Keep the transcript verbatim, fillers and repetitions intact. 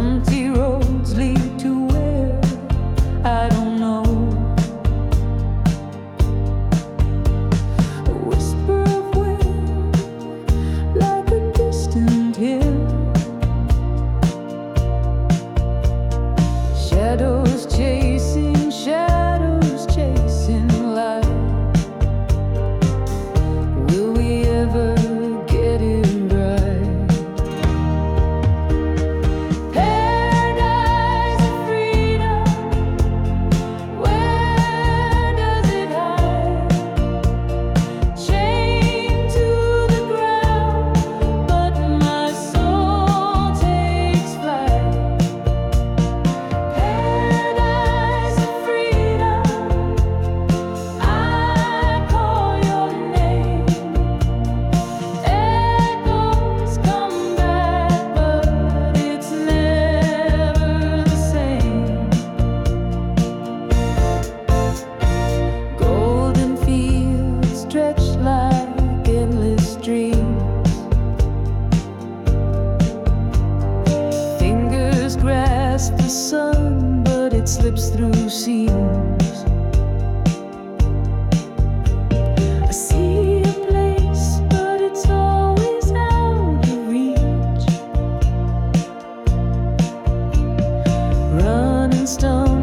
Empty roads lead to where I don't know. A whisper of wind, like a distant hill. Shadows chasing, shadows chasing light. Will we ever get it right? Paradise of freedom, where does it hide? Chained to the ground, but my soul takes flight. Paradise of freedom, I call your name. Echoes come back, but it's never the same. Golden fields stretch like endless dreams. Fingers grasp the sun, but it slips through seams. I see a place, but it's always out of reach. Run and stumble.